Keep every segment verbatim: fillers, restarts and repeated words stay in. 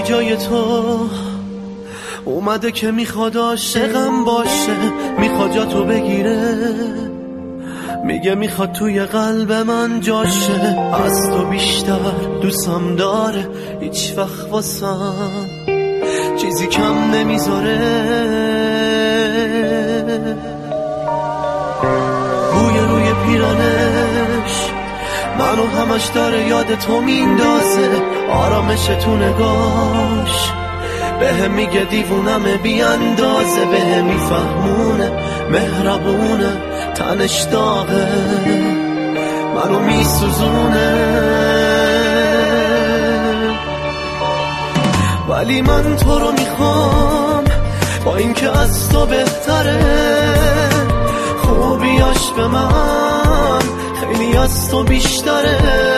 جای تو اومده که میخواد عاشقم باشه، میخواد جا تو بگیره، میگه میخواد توی قلب من جاشه. از تو بیشتر دوستم داره، هیچ وقت واسم چیزی کم نمیذاره. بوی روی پیرانش منو همش داره یاد تو میندازه، آرامش تو نگاش بهم میگه دیوونم بی اندازه، بهم میفهمونه مهربونه، تنش داغه منو میسوزونه. ولی من تو رو میخوام، با اینکه از تو بهتره، خوبیاش به من خیلی از تو بیشتره.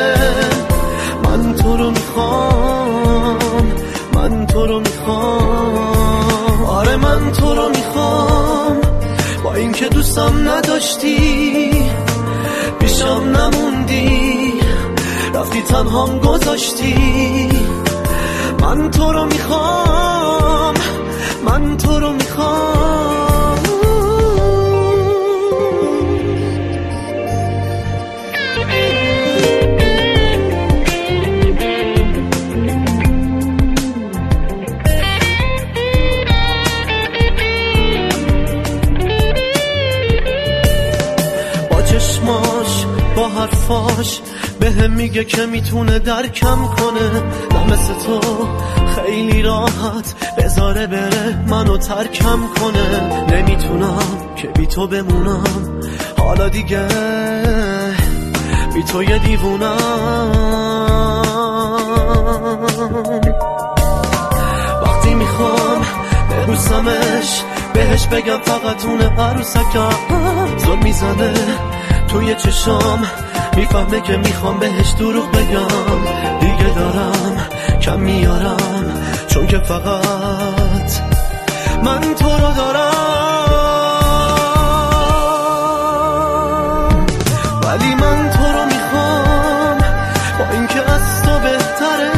من تو رو میخوام، من تو رو میخوام، آره من تو رو میخوام. با اینکه دوستم نداشتی، پیشم نموندی، رفتی تنهام گذاشتی. من تو رو میخوام، من تو رو میخوام. چشماش با حرفاش بهم میگه که میتونه درکم کنه، نه مثل تو خیلی راحت بذاره بره منو ترکم کنه. نمیتونم که بی تو بمونم، حالا دیگه بی تو یه دیوونم. وقتی میخوام ببوسمش، بهش بگم فقط اونه عروسکم، زل میزنه توی چشام، میفهمه که میخوام بهش دروغ بگم. دیگه دارم کم میارم، چون که فقط من تو رو دارم. ولی من تو رو میخوام، با اینکه از تو بهتره،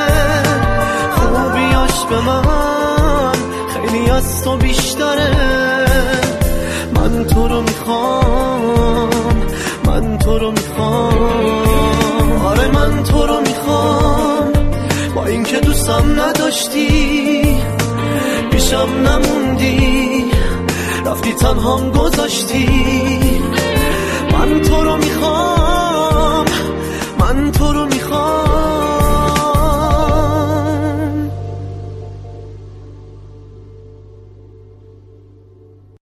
خوبیاش به من خیلی از تو بیشتره. من تو رو میخوام، من تو رو میخوام، آره من تو رو میخوام. با اینکه دوستم نداشتی، پیشم نموندی، رفتی تنهام گذاشتی. من تو رو میخوام، من تو رو